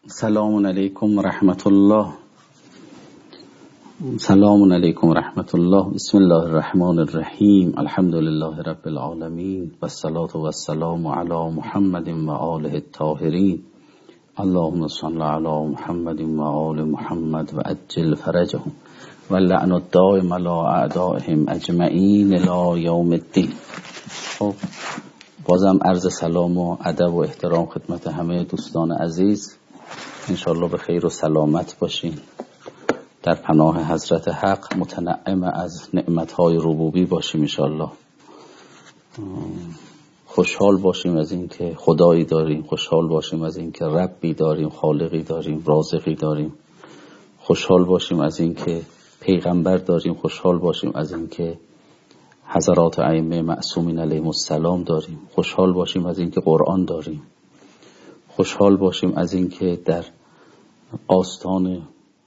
سلام علیکم و رحمت الله. سلام علیکم و رحمت الله. بسم الله الرحمن الرحیم. الحمد لله رب العالمین و الصلاة و السلام علی محمد و آله الطاهرین. اللهم صل علی محمد و آل محمد و عجل فرجهم و لعن الدائم علی اعدائهم اجمعین الی یوم الدین. خب بازم عرض سلام و ادب و احترام خدمت همه دوستان عزیز. انشالله به خیر و سلامت باشین، در پناه حضرت حق متنعم از نعمتهای ربوبی باشیم انشالله. خوشحال باشیم از این که خدایی داریم، خوشحال باشیم از این که ربی داریم، خالقی داریم، رازقی داریم. خوشحال باشیم از این که پیغمبر داریم، خوشحال باشیم از این که حضرات ائمه معصومین علیهم السلام داریم، خوشحال باشیم از این که قرآن داریم، خوشحال باشیم از این که در آستان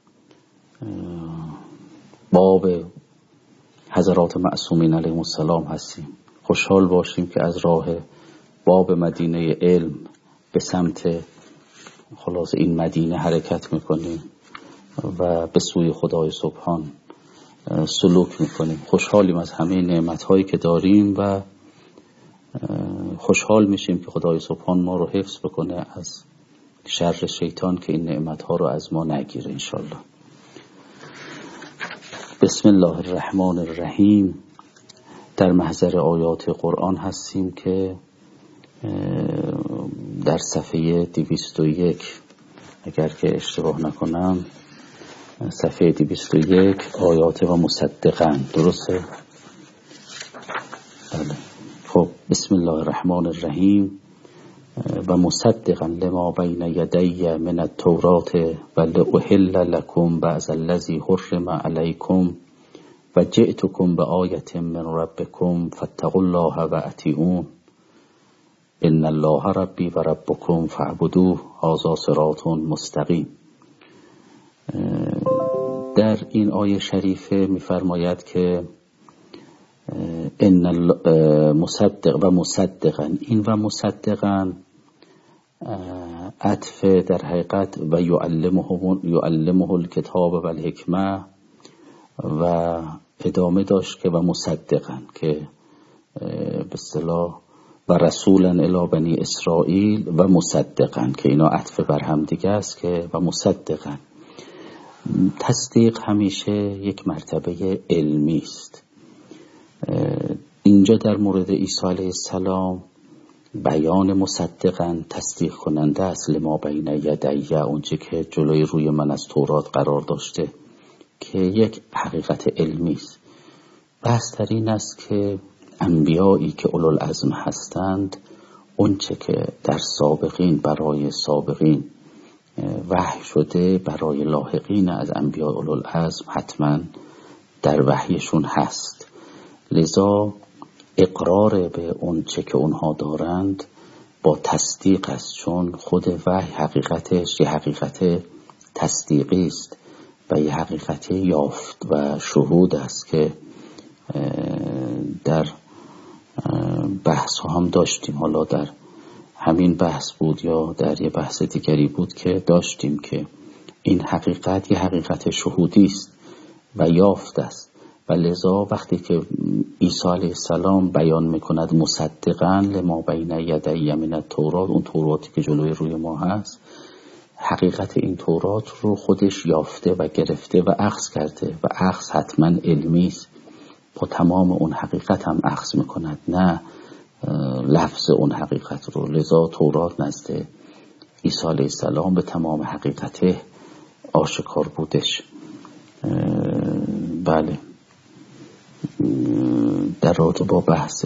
باب حضرات معصومین علیهم السلام هستیم. خوشحال باشیم که از راه باب مدینه علم به سمت خلاص این مدینه حرکت میکنیم و به سوی خدای سبحان سلوک میکنیم. خوشحالیم از همه نعمتهایی که داریم و خوشحال میشیم که خدای سبحان ما رو حفظ بکنه از شر شیطان که این نعمتها رو از ما نگیره انشالله. بسم الله الرحمن الرحیم. در محضر آیات قرآن هستیم که در صفحه 201 اگر که اشتباه نکنم، صفحه 201 آیات و مصدقاً، درسته؟ بله. خب بسم الله الرحمن الرحیم. و مصدقا لما بین یدی من التوراة و لأحل لکم بعض الذی حرم علیکم و جئتکم بآیة من ربکم فاتقوا الله و اطیعون ان الله ربی و ربکم فاعبدوه هذا صراط مستقیم. در این آیه شریفه می‌فرماید که ان مصدق و مصدقا، این و مصدقا عطف در حقیقت و یعلمه الکتاب و الحکمه و ادامه داشت که و مصدقا که به اصطلاح و رسولا الی بنی اسرائیل و مصدقا که اینا عطف بر هم دیگه است که و مصدقا. تصدیق همیشه یک مرتبه علمی است. اینجا در مورد عیسی علیه السلام بیان مصدقاً تصدیق کننده است لما بین یدی، اونچه که جلوی روی من از تورات قرار داشته که یک حقیقت علمی است. بحث در این است که انبیایی که اولوالعزم هستند اونچه که در سابقین برای سابقین وحی شده برای لاحقین از انبیاء اولوالعزم حتما در وحیشون هست. لذا اقرار به اون چه که اونها دارند با تصدیق است، چون خود وحی حقیقتش یه حقیقت تصدیقی است و یه حقیقت یافت و شهود است که در بحث هم داشتیم. حالا در همین بحث بود یا در یه بحث دیگری بود که داشتیم که این حقیقت یه حقیقت شهودی است و یافت است و لذا وقتی که عیسی علیه السلام بیان میکند مصدقاً لما بین یدی من التوراة، اون توراتی که جلوی روی ما هست، حقیقت این تورات رو خودش یافته و گرفته و اخذ کرده و اخذ حتما علمی است، با تمام اون حقیقت هم اخذ میکند، نه لفظ اون حقیقت رو. لذا تورات نزد عیسی علیه السلام به تمام حقیقته آشکار بودش. بله، در رابطه با بحث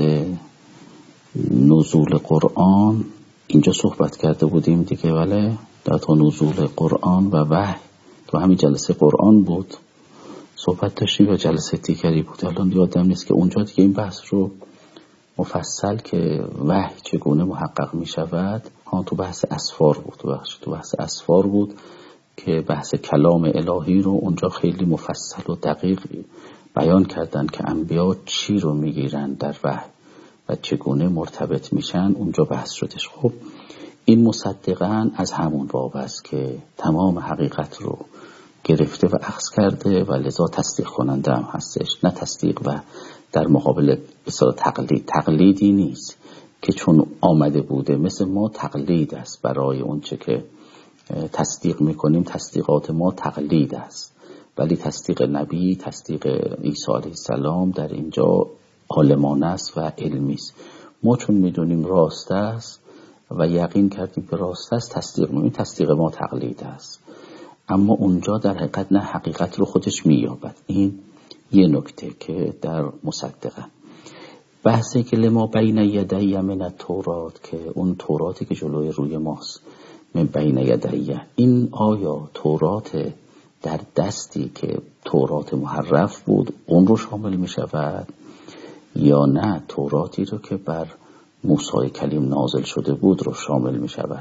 نزول قرآن اینجا صحبت کرده بودیم دیگه. بله، در تو نزول قرآن و وحی تو همین جلسه قرآن بود صحبت داشتیم و جلسه دیگری بود، الان یادم نیست که اونجا دیگه این بحث رو مفصل که وحی چگونه محقق می شود تو بحث اسفار بود، تو بحث اسفار بود که بحث کلام الهی رو اونجا خیلی مفصل و دقیق بیان کردن که انبیا چی رو میگیرن در وحی و چگونه مرتبط میشن، اونجا بحث شدش. خب این مصدقاً از همون باب است که تمام حقیقت رو گرفته و اخذ کرده و لذا تصدیق کننده هم هستش. نه تصدیق و در مقابل بسیار تقلیدی نیست که چون آمده بوده مثل ما تقلید است. برای اون چه که تصدیق میکنیم تصدیقات ما تقلید است، ولی تصدیق نبی، تصدیق عیسی علیه السلام در اینجا عالمانه است و علمی است. ما چون میدونیم راست است و یقین کردیم که راست است تصدیق میکنیم، تصدیق ما تقلید است. اما اونجا در حقیقت نه حقیقت رو خودش مییابد. این یه نکته که در مصدقه. بحثی که لما بین یدی من التورات، که اون توراتی که جلوی روی ماست، من بین یدی، این آیا تورات در دستی که تورات محرف بود اون رو شامل می شود یا نه توراتی رو که بر موسی کلیم نازل شده بود رو شامل می شود؟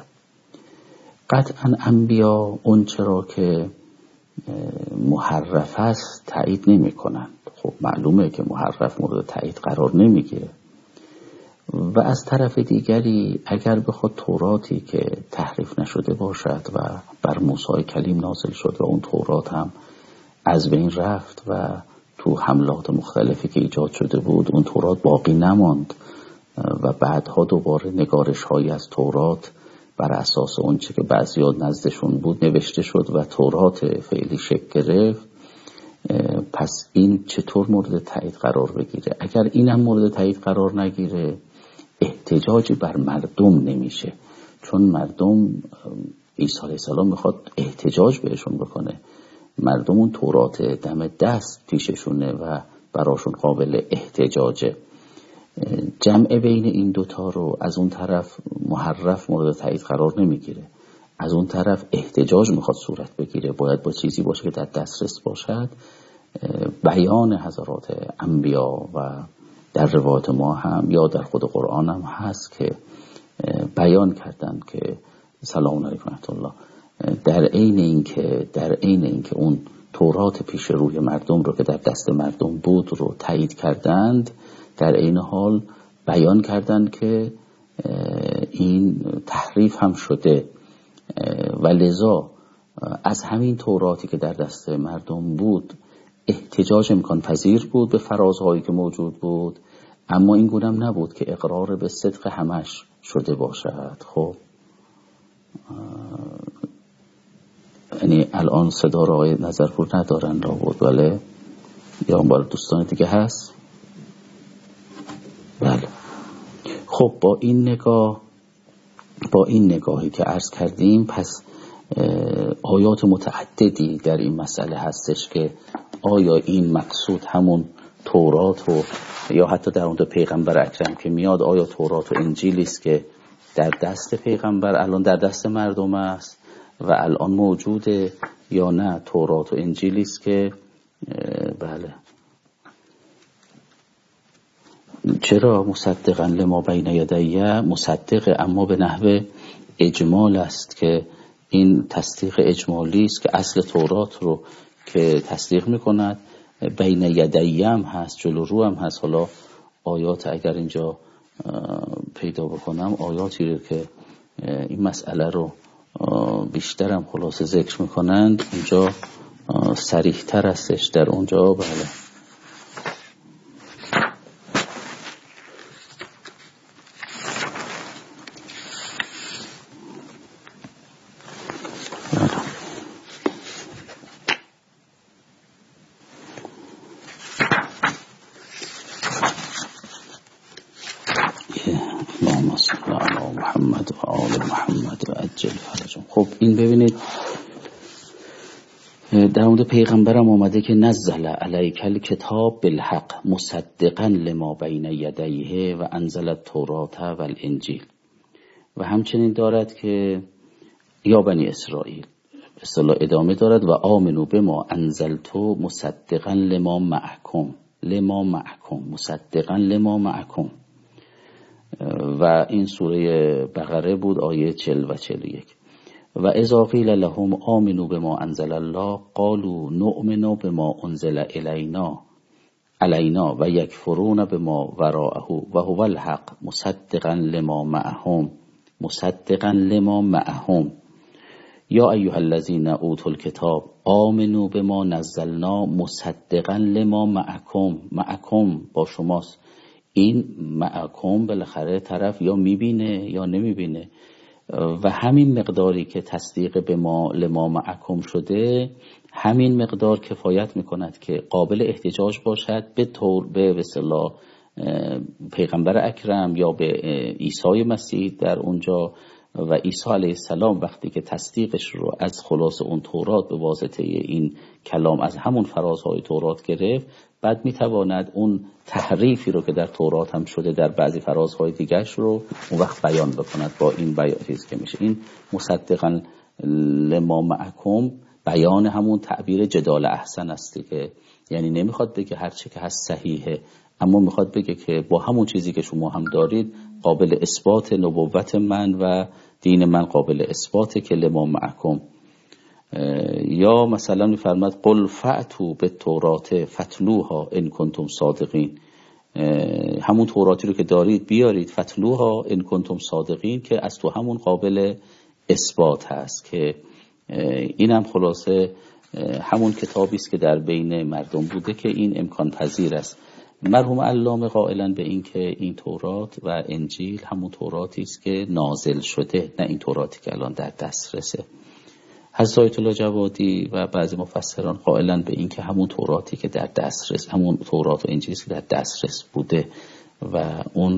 قطعا انبیا اون چرا که محرف است تایید نمی کنند. خب معلومه که محرف مورد تایید قرار نمیگیره. و از طرف دیگری اگر بخواد توراتی که تحریف نشده باشد و بر موسی کلیم نازل شده و اون تورات هم از بین رفت و تو حملات مختلفی که ایجاد شده بود اون تورات باقی نماند و بعدها دوباره نگارش هایی از تورات بر اساس اون چه که بعضی‌ها نزدشون بود نوشته شد و تورات فعلی شکل گرفت، پس این چطور مورد تایید قرار بگیره؟ اگر اینم مورد تایید قرار نگیره احتجاجی بر مردم نمیشه، چون مردم عیسی علیه السلام میخواد احتجاج بهشون بکنه. مردم اون تورات دم دست پیششونه و براشون قابل احتجاجه. جمع بین این دوتا رو از اون طرف محرف مورد تایید قرار نمیگیره، از اون طرف احتجاج میخواد صورت بگیره، باید با چیزی باشه که در دسترس باشد. بیان حضرات انبیا و در روایت ما هم یا در خود قرآن هم هست که بیان کردن که سلام علیکم رحمت الله، در عین اینکه اون تورات پیش روی مردم رو که در دست مردم بود رو تایید کردند، در عین حال بیان کردند که این تحریف هم شده و لذا از همین توراتی که در دست مردم بود احتجاج امکان پذیر بود به فرازهایی که موجود بود، اما این گونم نبود که اقرار به صدق همش شده باشد. خب یعنی الان صدا را آقای نظرپور ندارن را بود، بله؟ یا اون بار دوستان دیگه هست؟ بله. خب با این نگاهی که عرض کردیم، پس آیات متعددی در این مسئله هستش که آیا این مقصود همون تورات و یا حتی در اون پیغمبر اکرم که میاد، آیا تورات و انجیلی است که در دست پیغمبر الان در دست مردم است و الان موجوده، یا نه تورات و انجیلی است که بله. چرا مصدقا لما بین یدیه مصدق، اما به نحو اجمال است که این تصدیق اجمالی است که اصل تورات رو که تصدیق میکند، بین یدیه هم هست، جلو رو هم هست. حالا آیات اگر اینجا پیدا بکنم آیاتی رو که این مسئله رو بیشترم خلاصه ذکر میکنند اونجا صریح تر هستش در اونجا. بله خب این ببینید در مورد پیغمبرم آمده که نزل علیک الکتاب بالحق مصدقا لما بین یدیه و انزل التوراة و الانجیل. و همچنین دارد که یا بنی اسرائیل اصطلاح ادامه دارد و آمنو بما انزلتو مصدقا لما معکم مصدقا لما معکم. و این سوره بقره بود آیه 40 و 41. و اذا قیل لهم آمنوا بما انزل الله قالوا نؤمن بما انزل علینا و یکفرون بما وراءه و هو الحق مصدقا لما معهم مصدقا لما معهم. یا ایها الذین اوتوا الکتاب آمنوا بما نزلنا مصدقا لما معکم. معکم با شماست. این معکم بالاخره طرف یا میبینه یا نمیبینه و همین مقداری که تصدیق به ما لما معکم شده، همین مقدار کفایت میکند که قابل احتجاج باشد به اصطلاح پیغمبر اکرم یا به عیسی مسیح در اونجا. و عیسی علیه السلام وقتی که تصدیقش رو از خلاص اون تورات به واسطه این کلام از همون فرازهای تورات گرفت، بعد میتواند اون تحریفی رو که در تورات هم شده در بعضی فرازهای دیگرش رو اون وقت بیان بکند. با این بیان چیز که میشه این مصدقا لما معکم بیان همون تعبیر جدال احسن است که یعنی نمیخواد بگه هر چی که هست صحیحه، اما میخواد بگه که با همون چیزی که شما هم دارید قابل اثبات نبوت من و دین من قابل اثباته که لما معکم. یا مثلا میفرماد قل فأتوا بالتوراة فاتلوها ان کنتم صادقین. همون توراتی رو که دارید بیارید، فتلوها ان کنتم صادقین، که از تو همون قابل اثبات هست. که اینم خلاصه همون کتابی است که در بین مردم بوده که این امکان پذیر است. مرحوم علامه قائلن به این که این تورات و انجیل همون توراتی است که نازل شده، نه این توراتی که الان در دسترسه. حضرت آیت الله جوادی و بعضی مفسران قائلن به این که همون توراتی که در دسترس، همون تورات و انجیلی که در دسترس بوده و اون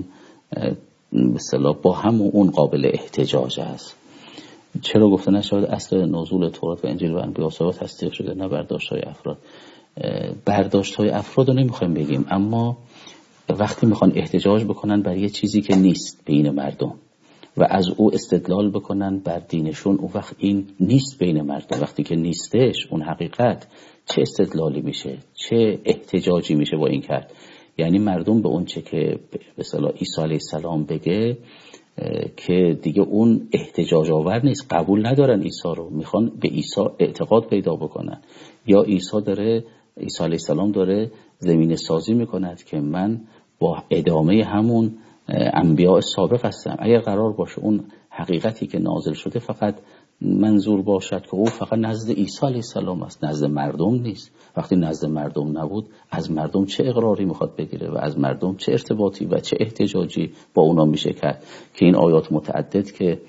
مثلا با همون اون قابل احتجاج است. چرا گفته نشود اصل نزول تورات و انجیل و انبیاء ثابت تصدیق شده، نه برداشت‌های افراد. برداشت‌های افراد رو نمیخوایم بگیم، اما وقتی میخوان احتجاج بکنن بر یه چیزی که نیست بین مردم و از او استدلال بکنن بر دینشون، اون وقت این نیست بین مردم. وقتی که نیستش اون حقیقت، چه استدلالی میشه، چه احتجاجی میشه با این کرد؟ یعنی مردم به اون چه که به اصطلاح عیسی علیه السلام بگه که دیگه اون احتجاج آور نیست، قبول ندارن عیسی رو، میخوان به عیسی اعتقاد پیدا بکنن. یا عیسی علیه السلام داره زمینه سازی میکند که من با ادامه همون انبیاء سابق هستم. اگر قرار باشه اون حقیقتی که نازل شده فقط منظور باشد که او فقط نزد عیسی علیه السلام است، نزد مردم نیست، وقتی نزد مردم نبود از مردم چه اقراری میخواد بگیره و از مردم چه ارتباطی و چه احتجاجی با اونا میشه کرد؟ که این آیات متعدد که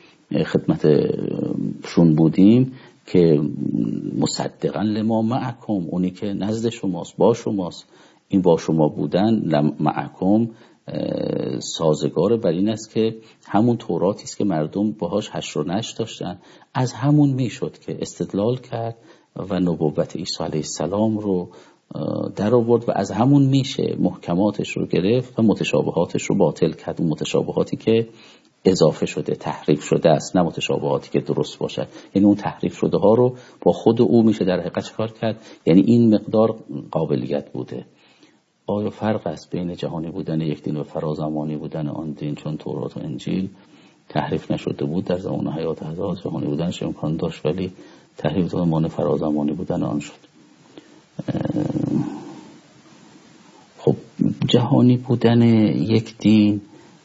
خدمتشون بودیم که مصدقا لما معکم، اونی که نزد شماست، با شماست، این با شما بودن معکم سازگار بر این است که همون توراتی است که مردم باهاش حشر و نشر داشتن، از همون میشد که استدلال کرد و نبوت عیسی علیه السلام رو در آورد و از همون میشه محکماتش رو گرفت و متشابهاتش رو باطل کرد. اون متشابهاتی که اضافه شده، تحریف شده است، نه متشابهاتی که درست باشد. یعنی اون تحریف شده ها رو با خود او میشه در حقیقت چکار کرد؟ یعنی این مقدار قابلیت بوده. آیا فرق است بین جهانی بودن یک دین و فرازمانی بودن آن دین؟ چون تورات و انجیل تحریف نشده بود در زمان حیات حضرت، جهانی بودنش امکان داشت ولی تحریف به معنی فرازمانی بودن آن شد. خب جهانی بودن یک دین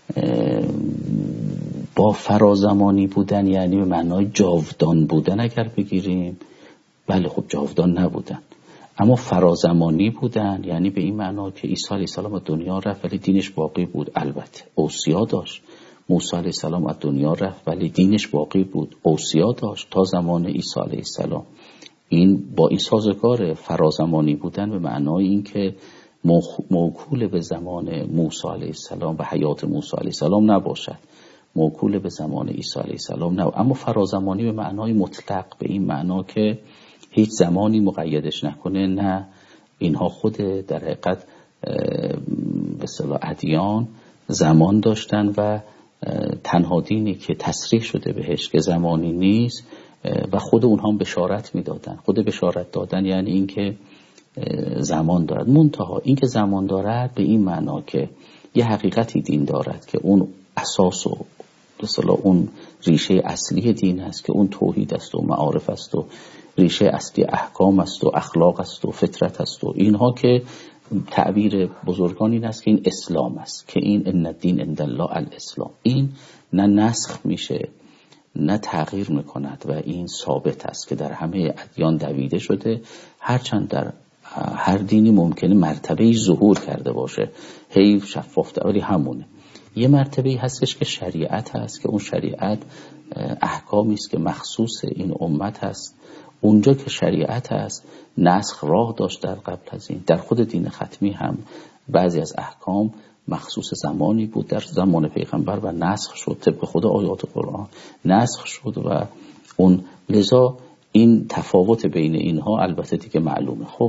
با فرازمانی بودن یعنی به معنای جاودان بودن اگر بگیریم، بله خب جاودان نبودن، اما فرازمانی بودن یعنی به این معنا که عیسی علیه السلام از دنیا رفت ولی دینش باقی بود. البته اوصیا داشت. موسی علیه السلام از دنیا رفت ولی دینش باقی بود، اوصیا داشت تا زمان عیسی علیه السلام. این با این سازگار فرازمانی بودن به معنای این که موکول به زمان موسی علیه السلام و حیات موسی علیه السلام نباشد، موکول به زمان عیسی علیه السلام نه. اما فرازمانی به معنای مطلق، به این معنا که هیچ زمانی مقیدش نکنه، نه اینها خود در حقیقت به اصطلاح ادیان زمان داشتن و تنها دینی که تصریح شده بهش که زمانی نیست و خود اونها هم بشارت میدادن. خود بشارت دادن یعنی این که زمان دارد، منتها این که زمان دارد به این معنا که یه حقیقتی دین دارد که اون اساس و مثلا اون ریشه اصلی دین است که اون توحید است و معارف است و ریشه اصلی احکام است و اخلاق است و فطرت است و اینها که تعبیر بزرگان این است که این اسلام است، که این ان الدین عند الله الاسلام. این نه نسخ میشه نه تغییر میکند و این ثابت است که در همه ادیان دویده شده، هرچند در هر دینی ممکنه مرتبه‌ای ظهور کرده باشه، هی شفاف ولی همونه. یه مرتبه‌ای هستش که شریعت هست، که اون شریعت احکامی است که مخصوص این امت هست. اونجا که شریعت هست نسخ راه داشت در قبل از این. در خود دین ختمی هم بعضی از احکام مخصوص زمانی بود در زمان پیغمبر و نسخ شد، طبق خود آیات قرآن نسخ شد و اون لذا این تفاوت بین اینها البته دیگه معلومه. خب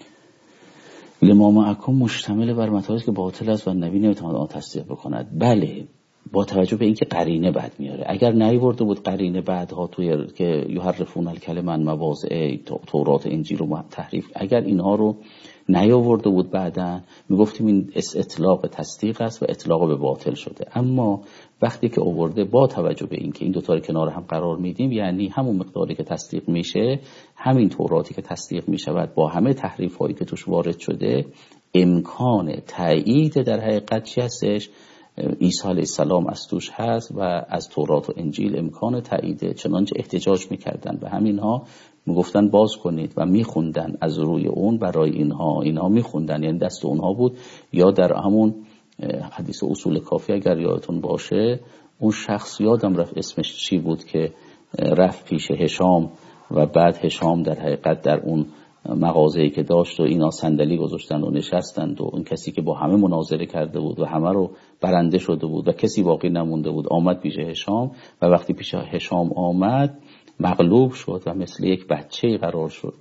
لما معکم مشتمل بر مطالبی که باطل است و نبی نمیتواند آن تصدیق بکند. بله، با توجه به اینکه قرینه بعد میاره. اگر نیورده بود قرینه بعدها توی که یحرفون الکلم عن مواضعه، تورات انجیل رو تحریف، اگر اینها رو نیاورده بود بعداً میگفتیم این اطلاق تصدیق است و اطلاق به باطل شده. اما وقتی که آورده با توجه به اینکه این دو تا رو کنار هم قرار میدیم، یعنی همون مقداری که تصدیق میشه، همین توراتی که تصدیق میشود با همه تحریف هایی که توش وارد شده، امکان تایید در حقیقت چی هستش؟ عیسی علیه السلام از توش هست و از تورات و انجیل امکان تاییده. چنانچه احتجاج میکردن به همینها، میگفتن باز کنید و میخوندن از روی اون برای اینها میخوندن، یعنی دست اونها بود. یا در همون حدیث اصول کافی اگر یادتون باشه، اون شخص یادم رفت اسمش چی بود که رفت پیش هشام و بعد هشام در حقیقت در اون مغازه‌ای که داشت و اینا صندلی گذاشتن و نشستند و اون کسی که با همه مناظره کرده بود و همه رو برنده شده بود و کسی باقی نمونده بود آمد پیش هشام و وقتی پیش هشام آمد مغلوب شد و مثل یک بچه قرار شد،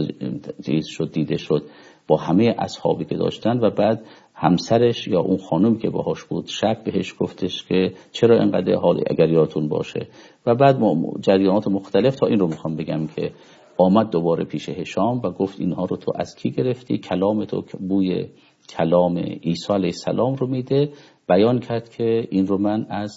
چیز شد، دیده شد با همه اصحابی که داشتن. و بعد همسرش یا اون خانم که باهاش بود شک بهش گفتش که چرا اینقدر حال، اگر یادتون باشه. و بعد جریانات مختلف تا این رو میخوام بگم که آمد دوباره پیش هشام و گفت اینها رو تو از کی گرفتی؟ کلام تو بوی کلام عیسی علیه السلام رو میده. بیان کرد که این رو من از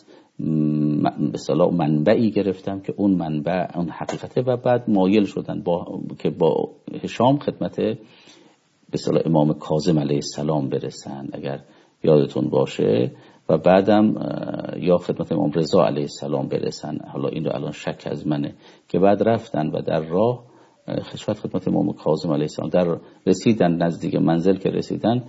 به اصطلاح منبعی گرفتم که اون منبع اون حقیقته. و بعد مایل شدن که با هشام خدمت به اصطلاح امام کاظم علیه السلام برسن اگر یادتون باشه، و بعدم یا خدمت امام رضا علیه السلام برسن. حالا این رو الان شک از منه که بعد رفتن و در راه خدمت امام کاظم علیه السلام در رسیدن، نزدیک منزل که رسیدن،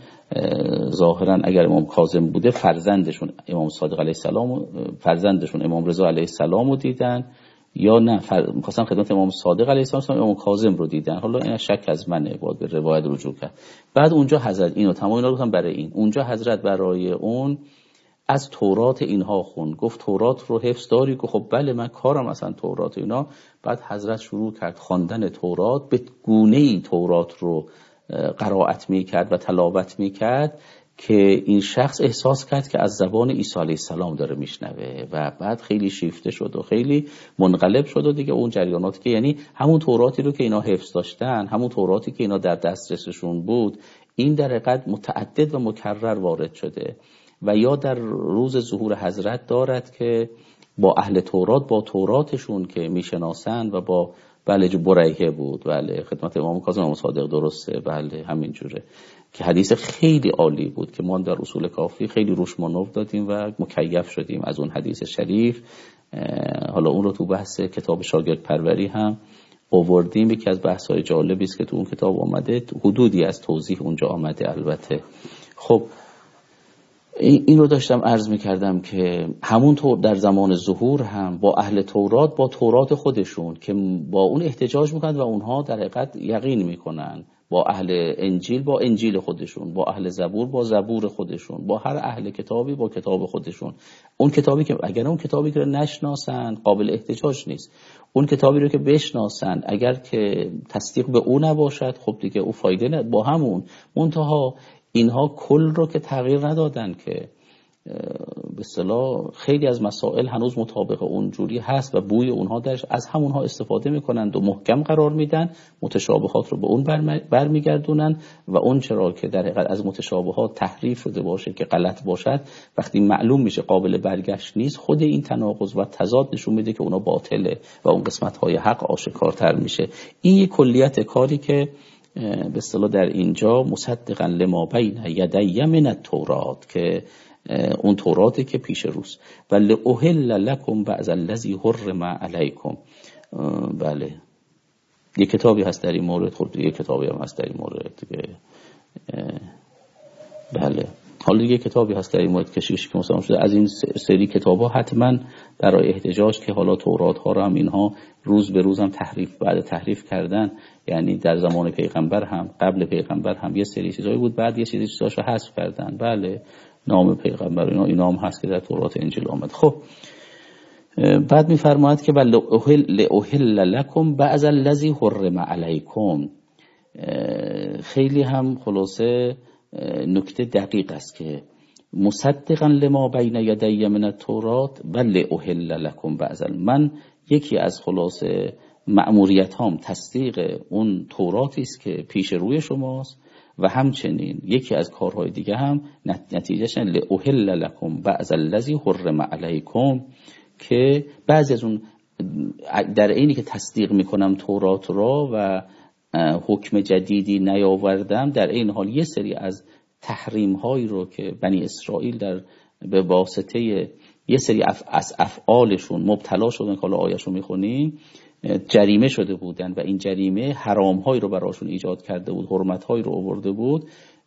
ظاهرا اگر امام کاظم بوده فرزندشون امام صادق علیه السلام، فرزندشون امام رضا علیه السلام رو دیدن، یا نه می‌خواستن خدمت امام صادق علیه السلام امام کاظم رو دیدن. حالا این شک از منه، باید به روایت رجوع کرد. بعد اونجا حضرت اینو تمام اینا رو گفتم برای این، اونجا حضرت برای اون از تورات اینها خوند، گفت تورات رو حفظ داری؟ که خب بله من کارم اصلا تورات اینا. بعد حضرت شروع کرد خواندن تورات، به گونه‌ای تورات رو قرائت می‌کرد و تلاوت می‌کرد که این شخص احساس کرد که از زبان عیسی علیه السلام داره میشنوه و بعد خیلی شیفته شد و خیلی منقلب شد و دیگه اون جریاناتی که یعنی همون توراتی رو که اینا حفظ داشتن، همون توراتی که اینا در دسترسشون بود، این در حقیقت متعدد و مکرر وارد شده. و یا در روز ظهور حضرت دارد که با اهل تورات، با توراتشون که میشناسن و با بله بریه بود، بله خدمت امام کاظم امام صادق درسته، بله همین جوره که حدیث خیلی عالی بود که ما در اصول کافی خیلی روش مانور دادیم و مکیف شدیم از اون حدیث شریف. حالا اون رو تو بحث کتاب شاگرد پروری هم آوردیم. یکی از بحث‌های جالبی است که تو اون کتاب آمده، حدودی از توضیح اونجا آمده البته. خب این رو داشتم عرض می‌کردم که همون طور در زمان ظهور هم با اهل تورات، با تورات خودشون که با اون احتجاج میکنن و اونها در حقیقت یقین میکنن، با اهل انجیل با انجیل خودشون، با اهل زبور با زبور خودشون، با هر اهل کتابی با کتاب خودشون. اون کتابی که اگر اون کتابی که نشناسن قابل احتجاج نیست، اون کتابی رو که بشناسن اگر که تصدیق به اون نباشد خب دیگه او فایده نداره. با همون منتها اینها کل رو که تغییر ندادن که به اصطلاح خیلی از مسائل هنوز مطابق اونجوری هست و بوی اونها درش، از همونها استفاده میکنند و محکم قرار میدن، متشابهات رو به اون برمیگردونن و اون چرا که در حقیقت از متشابهات تحریف شده باشه که غلط باشد، وقتی معلوم میشه قابل برگشت نیست، خود این تناقض و تضاد نشون میده که اونا باطله و اون قسمت های حق آشکارتر میشه. این یک کلیت کاری که به اصطلاح در اینجا مصدقا لما بین یدی من التورات، که اون توراتی که پیش روست، ولی احل لکم بعض الذی حرم علیکم. بله یه کتابی هست در این مورد، خب یه کتابی هم هست در این مورد دیگه. بله حالا دیگه کتابی هست در این مورد کشیش که مثلا شده. از این سری کتابا حتما برای احتجاج که حالا تورات ها رو هم اینها روز به روز هم تحریف کردن، یعنی در زمان پیغمبر هم قبل پیغمبر هم یه سری چیزایی بود، بعد یه چیزاشو حذف کردن. بله نام پیغمبر اینا هم هست که در تورات انجیل آمد. خب بعد میفرماید که بل احل لکم بعض الذی حرم علیکم. خیلی هم خلاصه نکته دقیق است که مصدقا لما بین یدی من التورات بل احل لکم بعض. من یکی از خلاصه مأموریت هام تصدیق اون توراتی است که پیش روی شماست، و همچنین یکی از کارهای دیگه هم نتیجهش لأحل لکم بعض الذی حرم علیکم، که بعضی از اون در اینی که تصدیق میکنم تورات را و حکم جدیدی نیاوردم، در این حال یه سری از تحریم هایی رو که بنی اسرائیل در به واسطه یه سری از افعالشون مبتلا شدن که حالا آیه‌شو میخونیم جریمه شده بودن، و این جریمه حرام هایی رو براشون ایجاد کرده بود، حرمت هایی رو آورده بود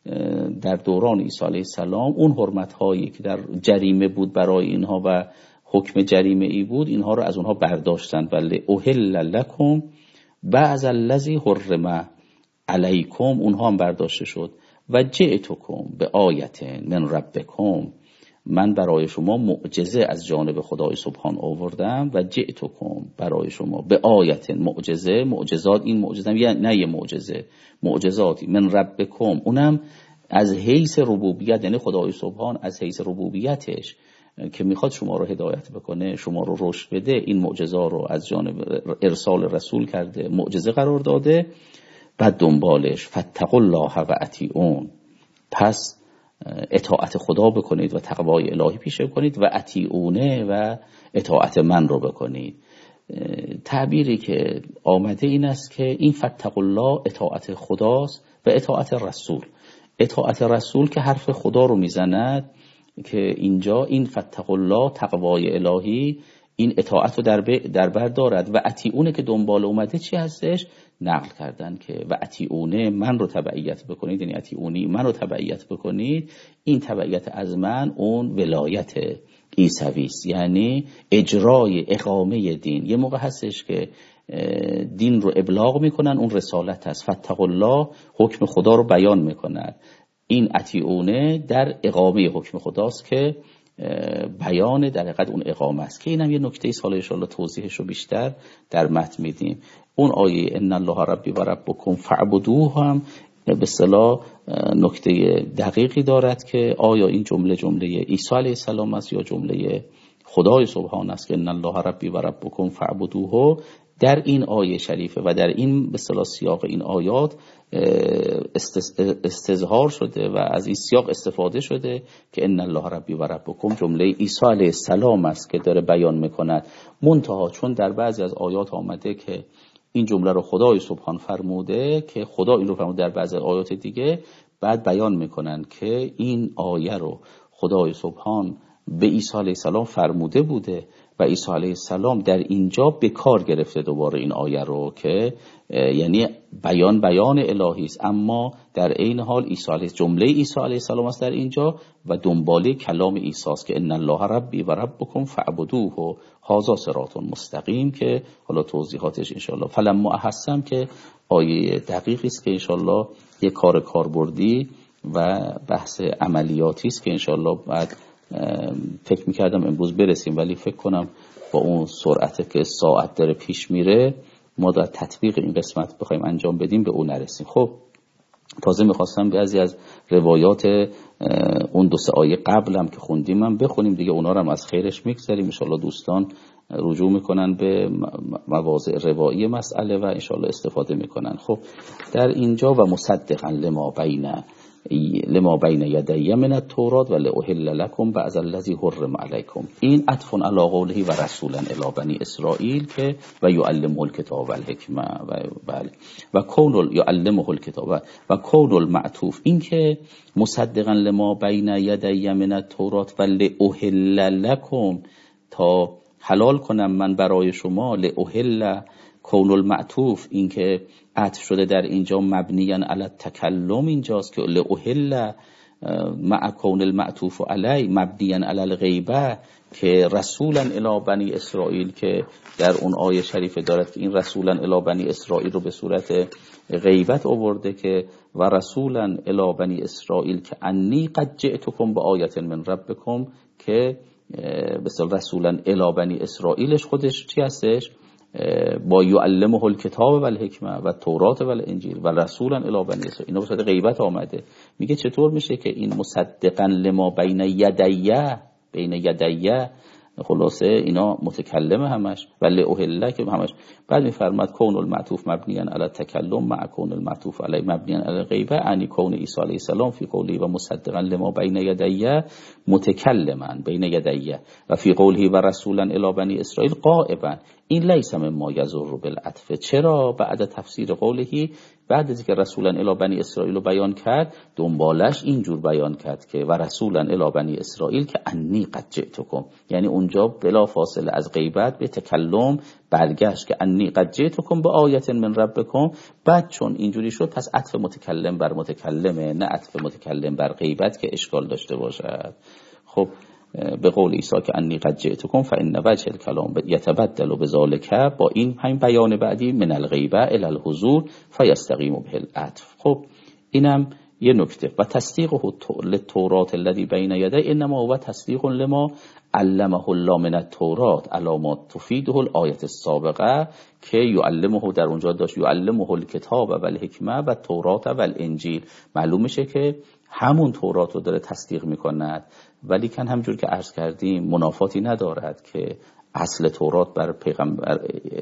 در دوران عیسی علیه السلام. اون حرمت هایی که در جریمه بود برای اینها و حکم جریمه ای بود، اینها رو از اونها برداشتن. ولی احل لکم بعض الذی حرم علیکم، اونها هم برداشته شد. و جئتکم به آیت من ربکم، من برای شما معجزه از جانب خدای سبحان آوردم. و جئتکم برای شما به آیت معجزات، این معجزه نه یه معجزه، معجزاتی من ربکم، اونم از حیث ربوبیت، یعنی خدای سبحان از حیث ربوبیتش که میخواد شما رو هدایت بکنه، شما رو رشد بده، این معجزه رو از جانب ارسال رسول کرده، معجزه قرار داده. بعد دنبالش فاتقوا الله و اطیعون، پس اطاعت خدا بکنید و تقوای الهی پیشه کنید، و اطیعونه و اطاعت من رو بکنید. تعبیری که آمده این است که این فاتقوا الله اطاعت خداست و اطاعت رسول. اطاعت رسول که حرف خدا رو میزند، که اینجا این فاتقوا الله تقوای الهی این اطاعت رو در بر دارد. و اطیعونه که دنبال اومده چی هستش؟ نقل کردن که و اطیعونه من رو تبعیت بکنید، یعنی اطیعونی من رو تبعیت بکنید. این تبعیت از من اون ولایت عیسوی است، یعنی اجرای اقامه دین. یه موقع هستش که دین رو ابلاغ میکنن، اون رسالت هست. فاتقوا الله حکم خدا رو بیان میکند، این اطیعونه در اقامه حکم خداست که بیان در حقیقت اون اقامه است. که اینم یه نکته است، حالا ان شاء الله توضیحش رو بیشتر در متن میدیم. اون آیه ان الله ربی و ربکم فاعبدوه هم به اصطلاح نکته دقیقی دارد که آیا این جمله عیسی علیه السلام است یا جمله خدای سبحان است که ان الله ربی و ربکم فاعبدوه. در این آیه شریفه و در این به اصطلاح سیاق این آیات استظهار شده و از این سیاق استفاده شده که ان الله ربی و ربکم جمله عیسی علیه السلام است که داره بیان میکند. منتها چون در بعضی از آیات آمده که این جمله رو خدای سبحان فرموده، که خدا این رو فرموده در بعضی آیات دیگه، بعد بیان میکنن که این آیه رو خدای سبحان به عیسی علیه السلام فرموده بوده و عیسی علیه السلام در اینجا به کار گرفته دوباره این آیه رو، که یعنی بیان الهی است، اما در عین حال عیسی علیه جمله عیسی علیه السلام است در اینجا و دنباله کلام عیسی است که ان الله ربی و ربکم فاعبدوه هذا صراط مستقیم، که حالا توضیحاتش ان شاء الله فلما احسم که آیه دقیقی است که ان شاء الله یک کاربردی و بحث عملیاتی است که ان شاء الله بعد فکر میکردم امروز برسیم، ولی فکر کنم با اون سرعتی که ساعت داره پیش میره ما در تطبیق این قسمت بخوایم انجام بدیم به اون نرسیم. خب تازه میخواستم بعضی از روایات اون 2-3 آیه قبلم که خوندیم هم بخونیم دیگه، اونا رو هم از خیرش میگذاریم. انشالله دوستان رجوع میکنن به مواضع روایی مسئله و انشالله استفاده میکنن. خب در اینجا و مصدقا لما بین لما بین یدی من التورات و لاحل لکم بعض الذی حرم علیکم. این عطف علی قوله و رسولا الی بنی اسرائیل که و یعلمه الکتاب و الحکمه و کون یعلمه الکتاب و کون المعطوف، این که مصدقا لما بین یدی من التورات و لاحل لکم، تا حلال کنم من برای شما، لاحل کون المعطوف، این که عطف شده در اینجا مبنیاً علی التکلم اینجاست که لاحل مع کون المعطوف علی مبنیاً علی الغیبه، که رسولا الی بنی اسرائیل که در اون آیه شریفه دارد که این رسولا الی بنی اسرائیل رو به صورت غیبت آورده که و رسولا الی بنی اسرائیل که انی قد جئتکم بآیة من ربکم، که مثلا رسولا الی بنی اسرائیلش خودش چی هستش؟ با یعلمه الکتاب و الحکمه و تورات و الانجیل و رسولا الی بنی اسرائیل، اینا به صورت غیبت آمده. میگه چطور میشه که این مصدقا لما بین یدیه خلاصه اینا متکلمه همش ولی اوهله که همش. بعد میفرماد کون المعطوف مبنیاً علی التکلم مع کون المعطوف علی مبنیاً علی الغیبه، یعنی کون عیسی علیه السلام فی قوله و مصدقا لما بین یدیه متکلما بین یدیه و فی قوله و رسولا الی بنی اسرائیل غائبا. این لیس مما یضر بالعطف. چرا بعد تفسیر قوله، بعد از اینکه رسولا الی بنی اسرائیل رو بیان کرد، دنبالش اینجور بیان کرد که و رسولا الی بنی اسرائیل که انی قد جئتکم، یعنی اونجا بلا فاصله از غیبت به تکلم برگشت که انی قد جئتکم بآیة من ربکم. بعد چون اینجوری شد پس عطف متکلم بر متکلمه، نه عطف متکلم بر غیبت که اشکال داشته باشد. خب به قول عیسی که انی قد جئتکم فإن وجه الکلام یتبدل بذلک، با این همین بیان بعدی من الغیبه الی الحضور فیستقیم به العطف. خب اینم یه نکته. و تصدیقه للتورات الذی بین یدی انما هو تصدیق لما علمه الله من التورات علی ما تفیده الآیه السابقه، که یعلمه در اونجا داشت یعلمه الکتاب و الحکمه و تورات و الانجیل. معلوم میشه که همون تورات رو داره تصدیق میکند، ولی کن همجور که عرض کردیم منافاتی ندارد که اصل تورات بر پیغمبر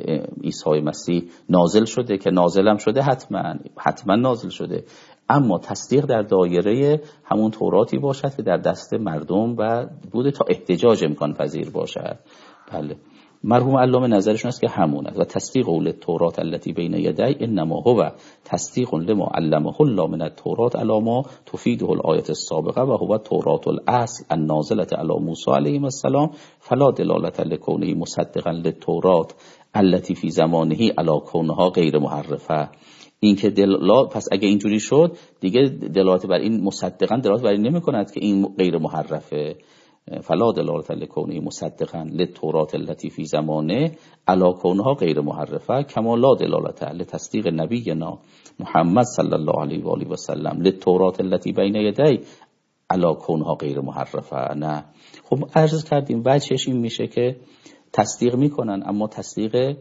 عیسی مسیح نازل شده، که نازل هم شده حتما نازل شده، اما تصدیق در دایره همون توراتی باشد که در دست مردم و بوده تا احتجاج امکان پذیر باشد. بله، مرحوم علامه نظرشون است که همون است. و تصدیق قول تورات التي بین یدی انما هو تصدیق لما علمه الله من التورات علی ما تفیده الآیه السابقه و هو تورات الاصل النازله علی موسی علیه السلام فلا دلالت لکونه مصدقا للتورات التي فی زمانه علی کونها غیر محرفه. این که پس اگه اینجوری شد دیگه دلالت بر این مصدقا دلالت بر این نمی کند که این غیر محرفه. فلا دلالت لکونه مصدقا للتورات التي فی زمانه علی کونها غیر محرفه کما لا دلالت لتصدیق نبینا محمد صلی الله علیه و آله و سلم للتورات التي بین یدی علی کونها غیر محرفه. نه، خب عرض کردیم وجهش این میشه که تصدیق میکنن، اما تصدیق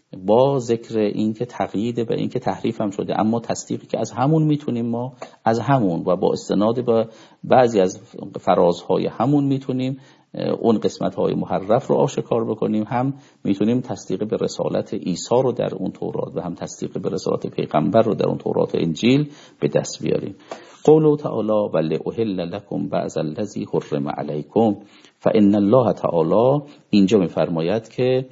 با ذکر این که تقیید به این که تحریف هم شده، اما تصدیقی که از همون میتونیم ما از همون و با استناد به بعضی از فرازهای همون میتونیم اون قسمت‌های محرف رو آشکار بکنیم، هم میتونیم تصدیق به رسالت عیسی رو در اون تورات و هم تصدیق به رسالت پیغمبر رو در اون تورات و انجیل به دست بیاریم. قوله تعالی و لاحل لکم بعض الذی حرم علیکم فان الله تعالی اینجا میفرماید که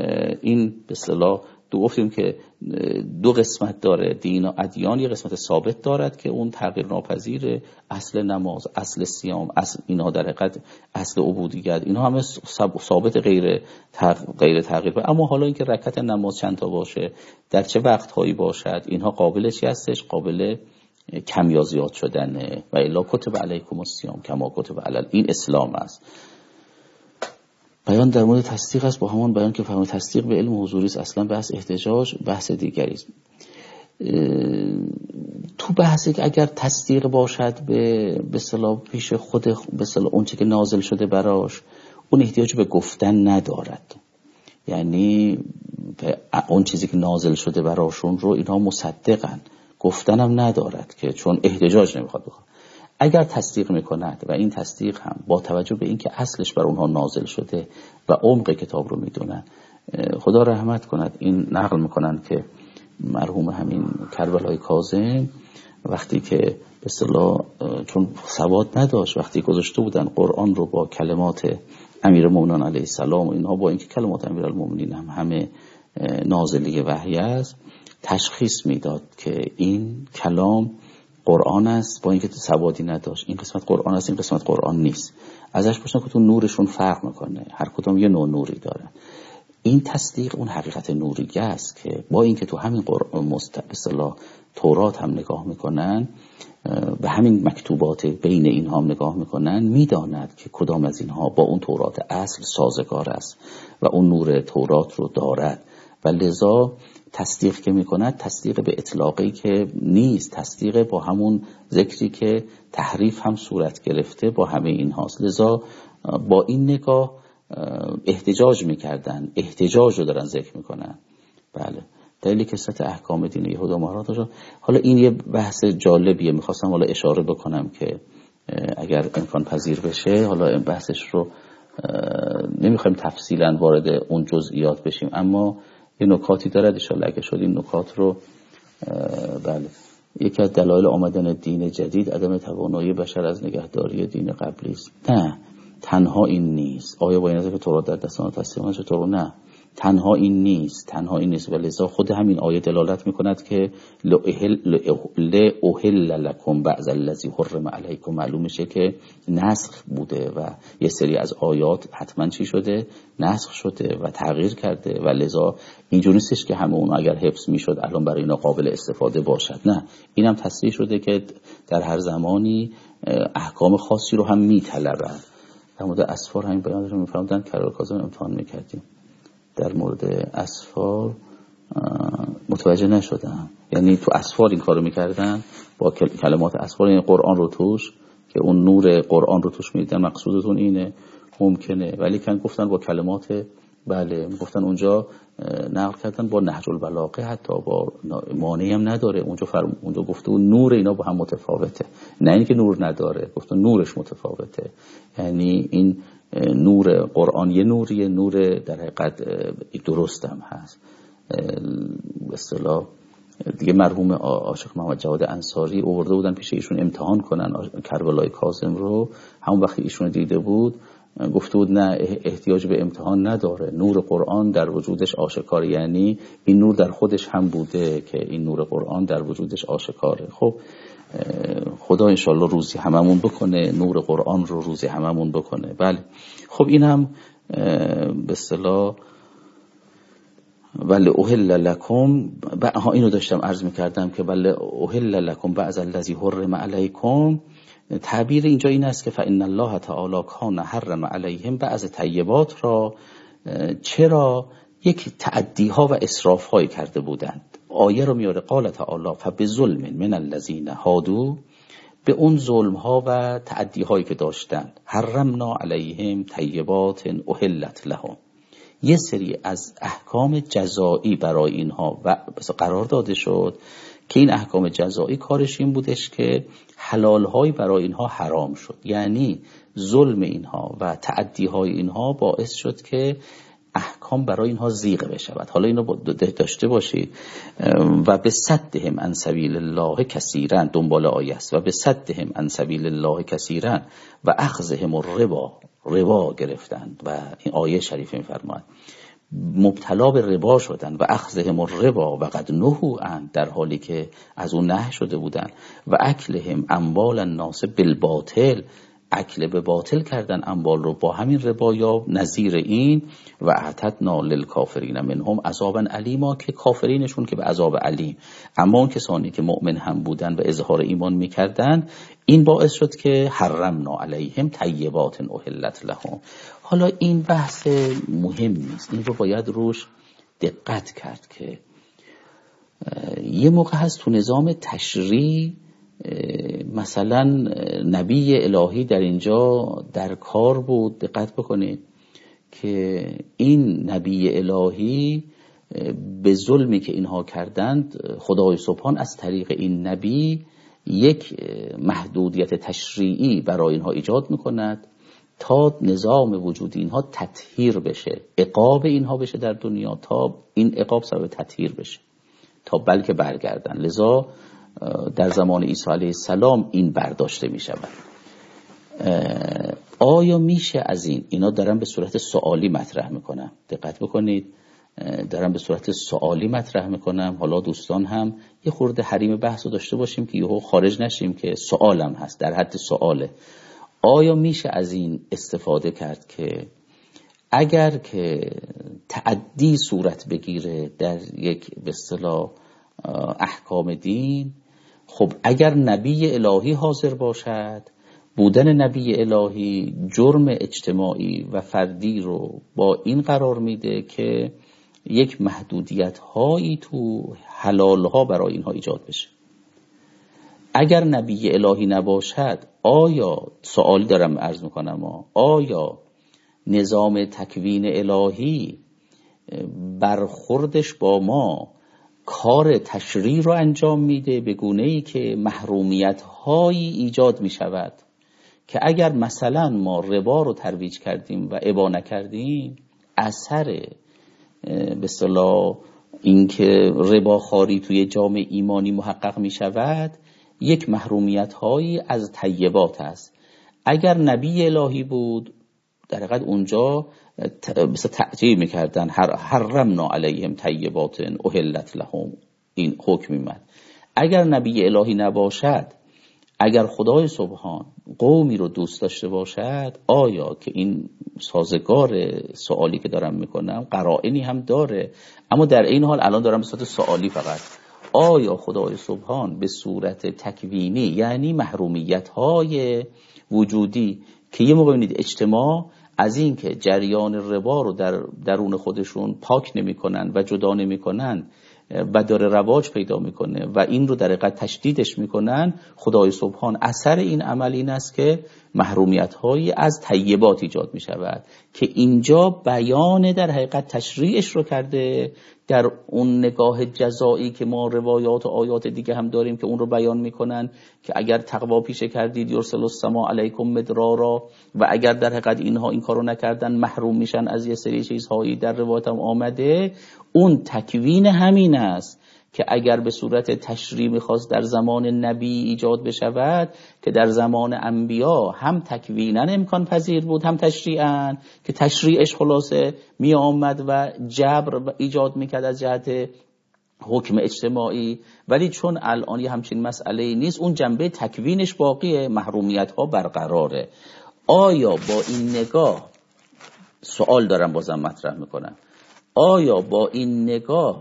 این به اصطلاح گفتیم که دو قسمت داره دین و ادیان. یه قسمت ثابت دارد که اون تغییر ناپذیر، اصل نماز، اصل صیام، اصل اینها در حقیقت اصل عبودیت، اینها همه ثابت غیر تغییر. اما حالا اینکه رکعت نماز چند تا باشه، در چه وقت هایی باشد، اینها قابل چی هستش؟ قابل کم یا زیاد شدنه. و الا کتب علیکم الصیام کما کتب علی، این اسلام است. بیان در مورد تصدیق است با همان بیان که فهم تصدیق به علم حضوری است. اصلا بحث احتجاج بحث دیگری است. تو بحثی که اگر تصدیق باشد به اصطلاح پیش خود به اصطلاح اون چیزی که نازل شده براش، اون احتیاج به گفتن ندارد. یعنی اون چیزی که نازل شده براشون رو اینها مصدقن، گفتن هم ندارد که چون احتجاج نمیخواد بکنه. اگر تصدیق میکند و این تصدیق هم با توجه به اینکه اصلش بر اونها نازل شده و عمق کتاب رو میدونن، خدا رحمت کند، این نقل میکنن که مرحوم همین کربلای کاظم وقتی که به اصطلاح چون سواد نداشت، وقتی گذاشته بودن قرآن رو با کلمات امیرالمومنین علیه السلام و اینها، با اینکه کلمات امیرالمومنین هم همه نازلی وحی است، تشخیص میداد که این کلام قرآن است، با اینکه سوادی نداشت. این قسمت قرآن است، این قسمت قرآن نیست. ازش پرسیدن که تو نورشون فرق میکنه، هر کدوم یه نوع نوری داره. این تصدیق اون حقیقت نوریه است که با اینکه تو همین اصطلاح تورات هم نگاه میکنن و همین مکتوبات بین اینها هم نگاه میکنن، میداند که کدام از اینها با اون تورات اصل سازگار است و اون نور تورات رو دارد و لذا تصدیق که میکند تصدیق به اطلاقی که نیست، تصدیق با همون ذکری که تحریف هم صورت گرفته با همه این هاست. لذا با این نگاه احتجاج میکردن، احتجاج رو دارن ذکر میکنن. بله، دلیل کثرت احکام دین یهود و مهرات. حالا این یه بحث جالبیه، میخواستم حالا اشاره بکنم که اگر امکان پذیر بشه، حالا این بحثش رو نمیخوایم تفصیلا وارد اون جزئیات بشیم، اما یه نکاتی داره ان شاءالله اگه شد این نکات رو. بله، یکی از دلایل آمدن دین جدید عدم توانایی بشر از نگهداری دین قبلی است. نه، تنها این نیست. آیا با این که تورات در دستان تسلیم چطور؟ نه، تنها این نیست، تنها این نیست. ولذا خود همین آیه دلالت میکند که لأحل لکم بعض الذی حرم علیکم. معلوم میشه که نسخ بوده و یه سری از آیات حتما چی شده؟ نسخ شده و تغییر کرده و لذا اینجوری نیستش که همه اون اگر حفظ میشد الان برای اینا قابل استفاده باشد. نه، اینم تصریح شده که در هر زمانی احکام خاصی رو هم میطلبند. در مورد اسفار همین بیانش رو میفرمودن، کرار کاظم امتحان میکردیم. در مورد اسفار متوجه نشدم، یعنی تو اسفار این کارو میکردن با کلمات اسفار، این قرآن رو توش که اون نور قرآن رو توش میدیدن، مقصودتون اینه؟ ممکنه، ولی کن گفتن با کلمات. بله، گفتن اونجا نقل کردن با نهج البلاغه، حتی با مانعی هم نداره. اونجا گفته اون نور اینا با هم متفاوته، نه اینکه نور نداره، گفتن نورش متفاوته. یعنی این نور قرآن یه نوریه، نور در حقیقت درست هم هست. به اصطلاح دیگه مرحوم عاشق محمد جواد انصاری آورده بودن پیش ایشون امتحان کنن کربلای کاظم رو. همون وقتی ایشون دیده بود گفته بود نه، احتیاج به امتحان نداره، نور قرآن در وجودش آشکار. یعنی این نور در خودش هم بوده که این نور قرآن در وجودش آشکاره. خب خدا انشالله روزی هممون بکنه، نور قرآن رو روزی هممون بکنه. بله، خب این هم به اصطلاح بله احل لکم، اینو داشتم عرض میکردم که بله احل لکم بعض الذی حرم علیکم. تعبیر اینجا این است که فإن الله تعالی کان حرم علیهم بعض طیبات را. چرا؟ یک تعدی ها و اسراف های کرده بودند. آیه رو میاره قال تعالی فبظلم من الذین هادوا، به اون ظلم ها و تعدی هایی که داشتند حرمنا علیهم طیبات احلت لهم، یه سری از احکام جزایی برای اینها و قرار داده شد که این احکام جزایی کارش این بودش که حلال‌های برای اینها حرام شد. یعنی ظلم اینها و تعدی‌های اینها باعث شد که احکام برای اینها زیغ بشود. حالا اینو داشته باشید. و به صدهم عن سبیل الله کثیرا، دنبال آیه است، و به صدهم عن سبیل الله کثیرا و اخذهم ربا گرفتند. و این آیه شریف می‌فرماید مبتلا به ربا شدن و اخذهم الربا و قد نهوا عن، در حالی که از اون نهی شده بودن. و اکلهم اموال الناس بالباطل، اکل به باطل کردن اموال رو با همین ربا یا نظیر این. و اعتدنا للکافرین منهم عذابا الیما، که کافرینشون که به عذاب علیم. اما اون کسانی که مؤمن هم بودن و اظهار ایمان میکردن، این باعث شد که حرمنا علیهم طیبات احلت لهم. حالا این بحث مهم نیست، این رو باید روش دقت کرد که یه موقع هست تو نظام تشریع مثلا نبی الهی در اینجا در کار بود. دقت بکنید که این نبی الهی به ظلمی که اینها کردند، خدای سبحان از طریق این نبی یک محدودیت تشریعی برای اینها ایجاد میکند تا نظام وجودی اینها تطهیر بشه، عقاب اینها بشه در دنیا، تا این عقاب سبب تطهیر بشه، تا بلکه برگردن. لذا در زمان عیسی علیه السلام این برداشته می شود. آیا میشه از اینا دارم به صورت سوالی مطرح میکنم، دقت بکنید، دارم به صورت سوالی مطرح میکنم. حالا دوستان هم یه خورده حریم بحث رو داشته باشیم که یهو خارج نشیم که سوالم هست، در حد سواله. آیا میشه از این استفاده کرد که اگر که تعدی صورت بگیره در یک به اصطلاح احکام دین، خب اگر نبی الهی حاضر باشد، بودن نبی الهی جرم اجتماعی و فردی رو با این قرار میده که یک محدودیت هایی تو حلال ها برای اینها ایجاد بشه. اگر نبی الهی نباشد، آیا سوالی دارم عرض میکنم، آیا نظام تکوین الهی برخوردش با ما کار تشریع رو انجام میده به گونه‌ای که محرومیت هایی ایجاد میشود که اگر مثلا ما ربا رو ترویج کردیم و ابا نکردیم، اثر به اصطلاح اینکه رباخواری توی جامعه ایمانی محقق می شود، یک محرومیت هایی از طیبات است. اگر نبی الهی بود، در حقیقت اونجا مثل تعجیل میکردن، حرمنا علیهم طیبات احلت لهم، این حکم میمد. اگر نبی الهی نباشد، اگر خدای سبحان قومی رو دوست داشته باشد، آیا که این سازگار سوالی که دارم میکنم قرائنی هم داره، اما در این حال الان دارم به صورت سوالی فقط، آیا خدای سبحان به صورت تکوینی، یعنی محرومیت های وجودی که یه موقع ببینید اجتماع از این که جریان ربا رو در درون خودشون پاک نمی کنن و جدا نمی کنن و داره رواج پیدا میکنه و این رو در حقیقت تشدیدش میکنن، خدای سبحان اثر این عمل این است که محرومیت هایی از طیبات ایجاد میشود که اینجا بیان در حقیقت تشریعش رو کرده در اون نگاه جزایی که ما روایات و آیات دیگه هم داریم که اون رو بیان میکنن که اگر تقوا پیشه کردید یرسل السما علیکم مدرارا، و اگر در حقیقت اینها این کارو نکردن محروم میشن از یه سری چیزهایی در روایات هم آمده. اون تکوین همین است که اگر به صورت تشریع میخواست در زمان نبی ایجاد بشود، که در زمان انبیا هم تکوینا امکان پذیر بود هم تشریعا، که تشریعش خلاصه می آمد و جبر ایجاد میکرد از جهت حکم اجتماعی، ولی چون الان یه همچین مسئله نیست، اون جنبه تکوینش باقیه، محرومیت ها برقراره. آیا با این نگاه، سوال دارم بازم مطرح میکنم، آیا با این نگاه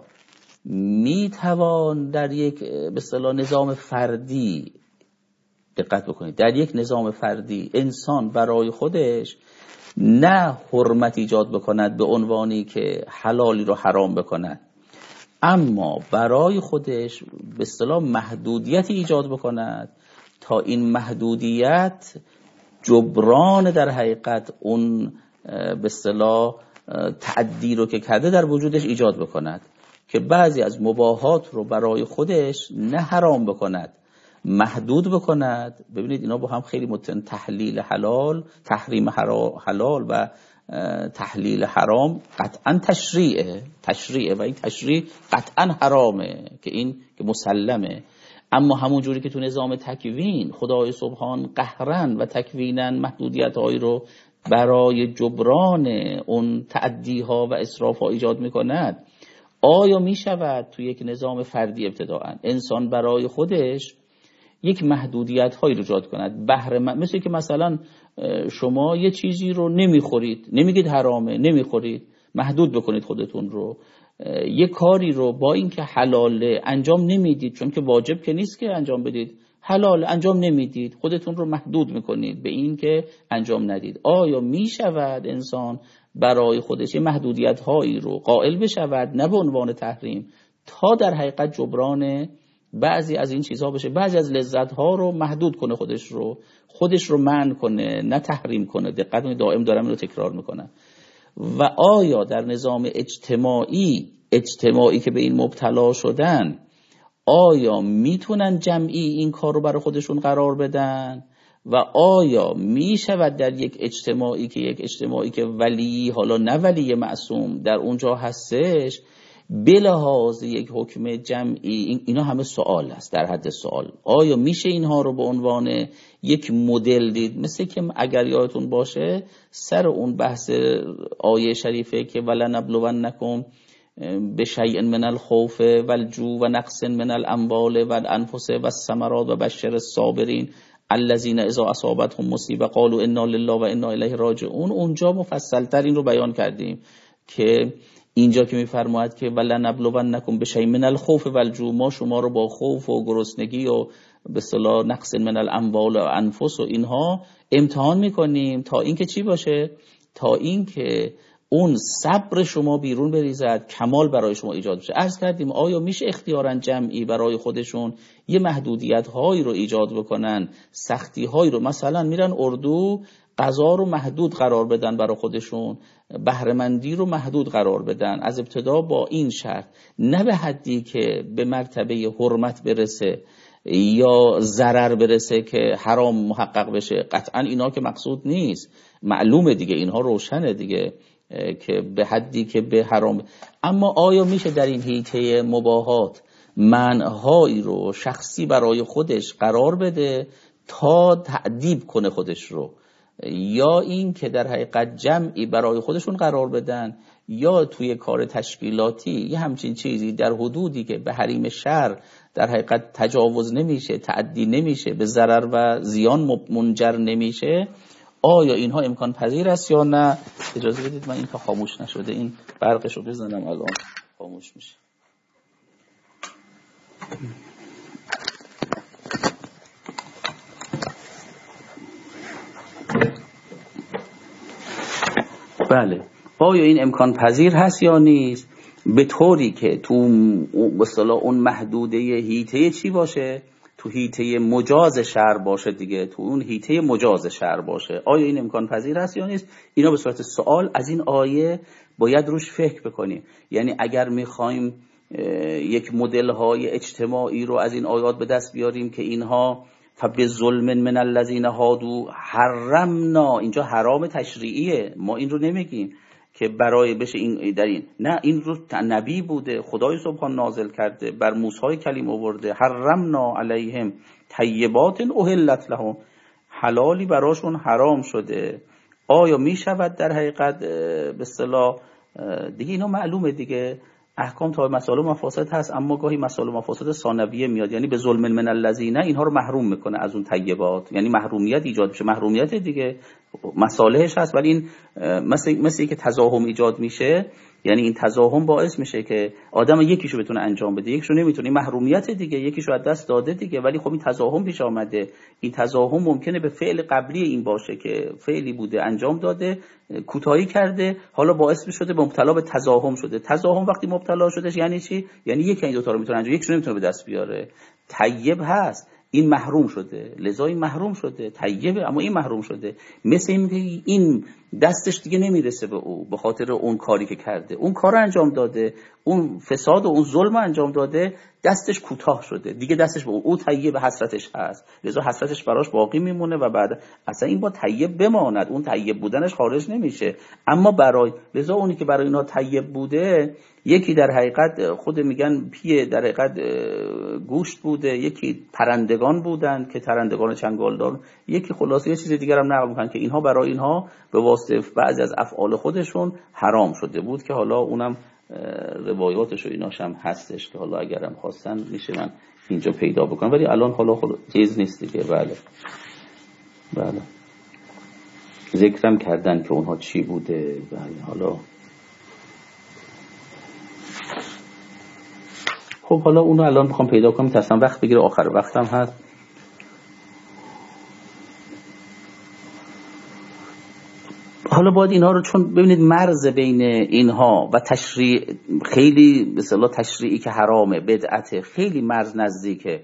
میتوان در یک به اصطلاح نظام فردی، دقت بکنید، در یک نظام فردی انسان برای خودش نه حرمت ایجاد بکند به عنوانی که حلالی رو حرام بکند، اما برای خودش به اصطلاح محدودیتی ایجاد بکند تا این محدودیت جبران در حقیقت اون به اصطلاح تعدی رو که کرده در وجودش ایجاد بکند، که بعضی از مباحات رو برای خودش نه حرام بکند، محدود بکند. ببینید اینا با هم خیلی متن، تحلیل حلال، تحریم حلال و تحلیل حرام قطعا تشریعه و این تشریع قطعا حرامه، که این که مسلمه. اما همون جوری که تو نظام تکوین خدای سبحان قهرن و تکوینن محدودیت‌هایی رو برای جبران اون تعدی‌ها و اسراف‌ها ایجاد می‌کند، آیا می‌شود تو یک نظام فردی ابتداءً انسان برای خودش یک محدودیت‌هایی رو ایجاد کند؟ مثل که مثلا شما یه چیزی رو نمیخورید، نمیگید حرامه، نمیخورید، محدود بکنید خودتون رو. یه کاری رو با اینکه حلاله انجام نمیدید، چون که واجب که نیست که انجام بدید، حلال انجام نمیدید، خودتون رو محدود میکنید به این که انجام ندید. آیا میشود انسان برای خودش یه محدودیت هایی رو قائل بشود، نه به عنوان تحریم، تا در حقیقت جبران بعضی از این چیزها بشه، بعضی از لذت ها رو محدود کنه، خودش رو منع کنه، نه تحریم کنه. دقت کنید، دائم دارم اینو تکرار میکنم. و آیا در نظام اجتماعی که به این مبتلا شدن، آیا میتونن جمعی این کار رو برای خودشون قرار بدن؟ و آیا میشود در یک اجتماعی که ولی، حالا نه ولی معصوم در اونجا هستش، بلحاظ یک حکم جمعی اینا همه سوال است، در حد سوال. آیا میشه اینها رو به عنوان یک مدل دید؟ مثل که اگر یادتون باشه سر اون بحث آیه شریفه که ولنبلونکم بشیء من الخوف والجوع و نقص من الاموال والانفس والثمرات و بشر الصابرین الذین اذا اصابتهم مصیبه قالوا انا لله و انا الیه راجعون. اونجا مفصل‌تر این رو بیان کردیم که اینجا که میفرماید که ولنبلونکم بشیء من الخوف والجوع، ما شما رو با خوف و گرسنگی و به اصطلاح نقص من الاموال و انفس و اینها امتحان میکنیم تا اینکه چی باشه؟ تا اینکه اون صبر شما بیرون بریزد، کمال برای شما ایجاد بشه. عرض کردیم آیا میشه اختیاراً جمعی برای خودشون یه محدودیت هایی رو ایجاد بکنن، سختی هایی رو، مثلا میرن اردو غذا رو محدود قرار بدن برای خودشون، بهره‌مندی رو محدود قرار بدن، از ابتدا با این شرط نه به حدی که به مرتبه حرمت برسه یا ضرر برسه که حرام محقق بشه. قطعا اینا که مقصود نیست، معلومه دیگه، اینها روشنه دیگه که به حدی که به حرام. اما آیا میشه در این حیطه مباحات منعهایی رو شخصی برای خودش قرار بده تا تأدیب کنه خودش رو، یا این که در حقیقت جمعی برای خودشون قرار بدن، یا توی کار تشکیلاتی یه همچین چیزی در حدودی که به حریم شرع در حقیقت تجاوز نمیشه، تعدی نمیشه، به ضرر و زیان منجر نمیشه؟ آیا اینها امکان پذیر است یا نه؟ اجازه بدید من این تا خاموش نشده این برقشو بزنم، الان خاموش میشه. بله، آیا این امکان پذیر هست یا نیست؟ به طوری که تو به اصطلاح اون محدوده حیطه چی باشه؟ تو حیطه مجاز شرع باشه دیگه، تو اون حیطه مجاز شرع باشه. آیا این امکان پذیر هست یا نیست؟ اینا به صورت سوال از این آیه باید روش فکر بکنیم. یعنی اگر میخوایم یک مدل های اجتماعی رو از این آیات به دست بیاریم که اینها فبظلم من الذین هادوا حرمنا، اینجا حرام تشریعیه، ما این رو نمیگیم که برای بشه این در این، نه، این رو نبی بوده، خدای سبحان نازل کرده، بر موسی کلیم آورده، حرمنا علیهم طیبات احلت لهم، حلالی براشون حرام شده. آیا می شود در حقیقت به اصطلاح دیگه اینا معلومه دیگه، احکام تا مسائل و مفاسد هست، اما گاهی مسائل و مفاسد ثانویه میاد، یعنی به ظلم من الذین اینها رو محروم میکنه از اون طیبات، یعنی محرومیت ایجاد میشه. محرومیت دیگه مصالحش هست، ولی این مثل که تزاحم ایجاد میشه، یعنی این تزاحم باعث میشه که آدم یکیشو بتونه انجام بده، یکیشو نمیتونه، محرومیت دیگه، یکیشو از دست داده دیگه. ولی خب این تزاحم پیش آمده، این تزاحم ممکنه به فعل قبلی این باشه که فعلی بوده انجام داده، کوتاهی کرده، حالا باعث شده مبتلا به تزاحم شده. تزاحم وقتی مبتلا شدش یعنی چی؟ یعنی یکی این دو تا رو میتونه انجام، یکیشو نمیتونه به دست بیاره. طیب هست، این محروم شده، لذا این محروم شده، طیبه اما این محروم شده. مثل این دستش دیگه نمیرسه به او به خاطر اون کاری که کرده، اون کار انجام داده، اون فساد و اون ظلم انجام داده، دستش کوتاه شده دیگه، دستش به او طیب حسرتش هست، لذا حسرتش براش باقی میمونه و بعد اصلا این با طیب بماند، اون طیب بودنش خارج نمیشه. اما برای لذا اونی که برای اینا طیب بوده، یکی در حقیقت خود میگن پیه در حقیقت گوشت بوده، یکی پرندگان بودن که پرندگان چنگالدار، یکی خلاصه یه چیز دیگر هم نقل میکنن که اینها برای اینها به واسطه بعضی از افعال خودشون حرام شده بود، که حالا اونم روایاتش و ایناش هم هستش که حالا اگرم خواستن میشه من اینجا پیدا بکنم، ولی الان حالا چیز نیست دیگه. بله ذکرم کردن که اونها چی بوده. بله حالا خب حالا اونو الان میخوام پیدا کنم، تصمیم وقت بگیره، آخر وقتم هست. حالا باید اینها رو، چون ببینید مرز بین اینها و تشریع خیلی به اصطلاح تشریعی که حرامه، بدعته، خیلی مرز نزدیکه،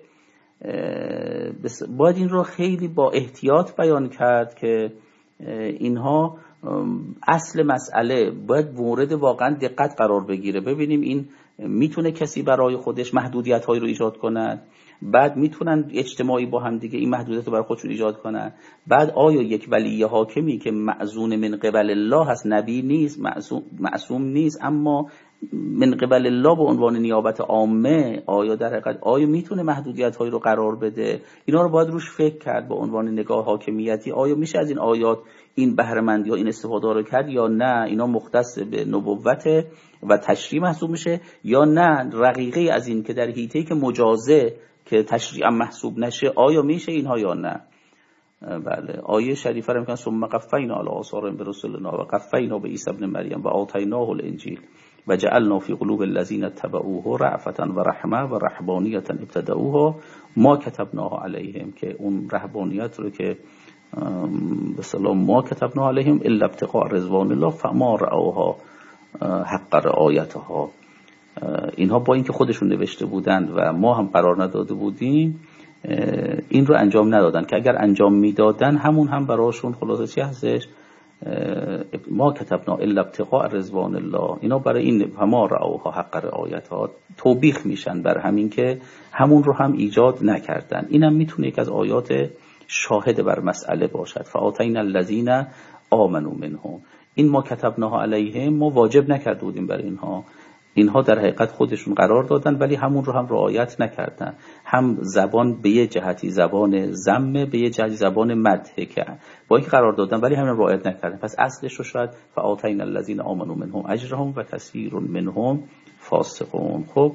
باید این رو خیلی با احتیاط بیان کرد که اینها اصل مسئله باید مورد واقعا دقت قرار بگیره. ببینیم این میتونه کسی برای خودش محدودیت هایی رو ایجاد کنه، بعد میتونن اجتماعی با هم دیگه این محدودیت رو برای خودشون ایجاد کنن. بعد آیا یک ولی حاکمی که معصوم من قبل الله هست، نبی نیست، معصوم نیست، اما من قبل الله به عنوان نیابت عامه، آیا در حقیقت آیا میتونه محدودیت هایی رو قرار بده؟ اینا رو باید روش فکر کرد به عنوان نگاه حاکمیتی. آیا میشه از این آیات این بهره‌مندی ها این استفاده رو کرد یا نه اینا مختص به نبوت و تشریع محسوب میشه، یا نه رقیقه از این که در حیطه‌ای که مجازه که تشریع محسوب نشه آیا میشه اینها یا نه؟ بله، آیه شریفه رو میگن ثم قفینا علی آثارهم برسولنا و قفینا بعیسی ابن مریم و آتیناه الانجیل و جعلنا فی قلوب الذین اتبعوه رأفة و رحمه و رهبانیة ابتدعوها ما کتبناها علیهم، که اون رهبانیت رو که به سلام ما کتبنا علیهم الا ابتغاء رضوان الله فما رأوها حق رعایتها. اینها با اینکه خودشون نوشته بودند و ما هم قرار نداده بودیم این رو انجام ندادن، که اگر انجام میدادن همون هم براشون خلاصه چی هستش؟ ما کتبنا الا ابتغاء رضوان الله. اینا برای این فما رعوها حق رعایتها توبیخ میشن بر همین که همون رو هم ایجاد نکردن. اینم میتونه یک از آیات شاهد بر مسئله باشد. فآتینا الذین آمنوا منهم، این ما کتبناها علیهم ما واجب نکرده بودیم برای اینها در حقیقت خودشون قرار دادن ولی همون رو هم رعایت نکردن. هم زبان به یه جهتی زبان ذم، به یه جهتی زبان مدح، که با اینکه قرار دادن ولی همین رعایت نکردن. پس اصلش رو شاید فآتینا الذین آمنوا منهم اجرهم و کثیر منهم فاسقون. خب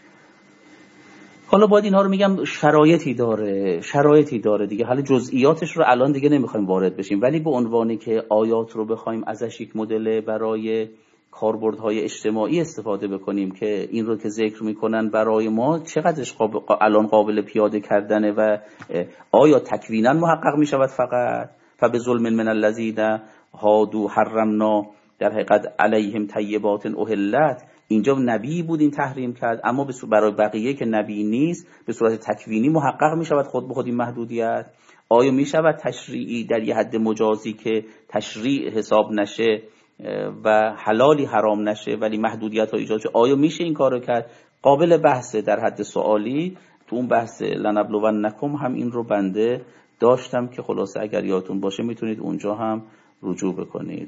حالا باید اینها رو میگم شرایطی داره دیگه. حالا جزئیاتش رو الان دیگه نمیخوایم وارد بشیم، ولی به عنوانی که آیات رو بخوایم ازش یک مدل برای کاربردهای اجتماعی استفاده بکنیم که این رو که ذکر میکنن برای ما چقدرش الان قابل پیاده کردنه و آیا تکوینا محقق میشود فقط فبظلم من الذین هادوا حرمنا در حقیقت علیهم طیبات احلت. اینجا نبی بود این تحریم کرد، اما برای بقیه که نبی نیست به صورت تکوینی محقق میشود خود به خود این محدودیت؟ آیا میشود تشریعی در یه حد مجازی که تشریع حساب نشه و حلالی حرام نشه ولی محدودیت ها ایجاد شه؟ آیا میشه این کارو کرد؟ قابل بحثه در حد سوالی. تو اون بحث لنبلونکم هم این رو بنده داشتم که خلاصه اگر یادتون باشه میتونید اونجا هم رجوع بکنید.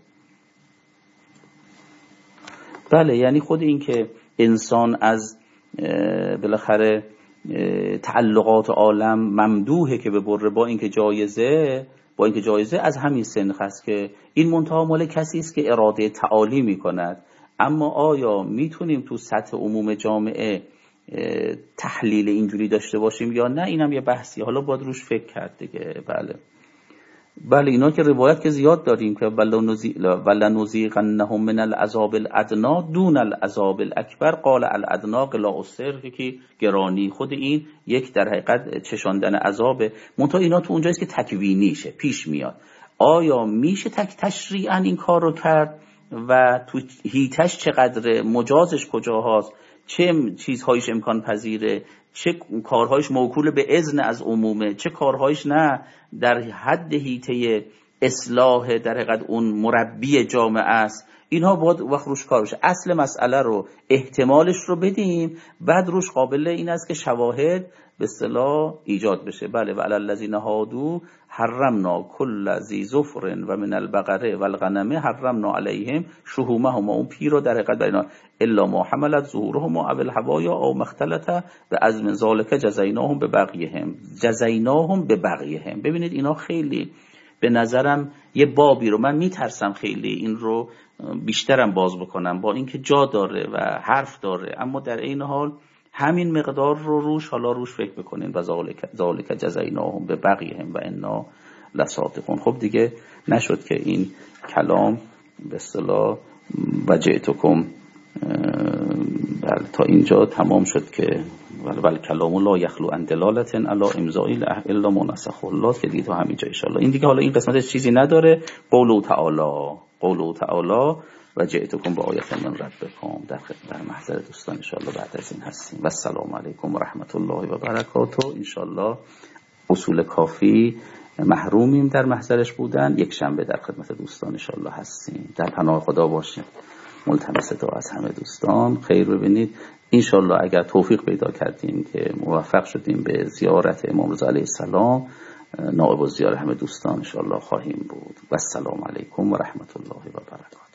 بله یعنی خود این که انسان از بالاخره تعلقات عالم ممدوحه که ببره با اینکه جایزه از همین سنخ است که این منتها مال کسی است که اراده تعالی میکند. اما آیا میتونیم تو سطح عموم جامعه تحلیل اینجوری داشته باشیم یا نه؟ اینم یه بحثی، حالا باید روش فکر کرد دیگه. بله اینا که روایت که زیاد داریم که ولنذیقنهم من العذاب الادنا دون العذاب الاکبر قال الادنا قلاء که گرانی. خود این یک در حقیقت چشاندن عذابه، منتها اینا تو اونجاییست که تکوینیشه پیش میاد. آیا میشه تشریعاً این کار رو کرد و تو هیتش چقدر، مجازش کجاهاست، چه چیزهایش امکان پذیره، چه کارهایش موکول به اذن از عمومه، چه کارهایش نه در حد حیطه اصلاح در حقیقت اون مربی جامعه است. اینها باید وقت روش کار بشه. اصل مسئله رو احتمالش رو بدیم، بعد روش قابل این است که شواهد به اصطلاح ایجاد بشه. بله و علی الذین هادوا حرمنا کل ذی ظفر و من البقره و الغنم حرمنا علیهم شحومهم، اون پیر رو در حقیقت بیان الا ما حملت ظهورهم او الحوایا او مختلط به عزم ذالک جزیناهم به بغیهم. ببینید اینا خیلی به نظرم یه بابی رو من میترسم خیلی این رو بیشترم باز بکنم، با اینکه جا داره و حرف داره، اما در این حال همین مقدار رو روش فکر بکنین و ذالک جزیناهم به بغیهم و انا لصادقون. خب دیگه نشد که این کلام به اصطلاح وجئتکم تا اینجا تمام شد که ول کلام لا یخلو عن دلالة علی امضاء الا ما نسخه الله، که دیگه تا همینجا ان شاء الله. این دیگه حالا این قسمت چیزی نداره. قوله تعالی و جئتکم با آیه من ربکم در محضر دوستان ان شاء الله بعد از این هستیم. و السلام علیکم و رحمت الله و برکاته. ان شاء الله اصول کافی محرومیم در محضرش بودن، یک شنبه در خدمت دوستان ان شاء الله هستیم. در پناه خدا باشیم. ملتمس دعا از همه دوستان خیر ببینید. انشالله اگر توفیق پیدا کردیم که موفق شدیم به زیارت امام رضا علیه السلام، نائب الزیارت همه دوستان انشالله خواهیم بود. و السلام علیکم و رحمت الله و برکاته.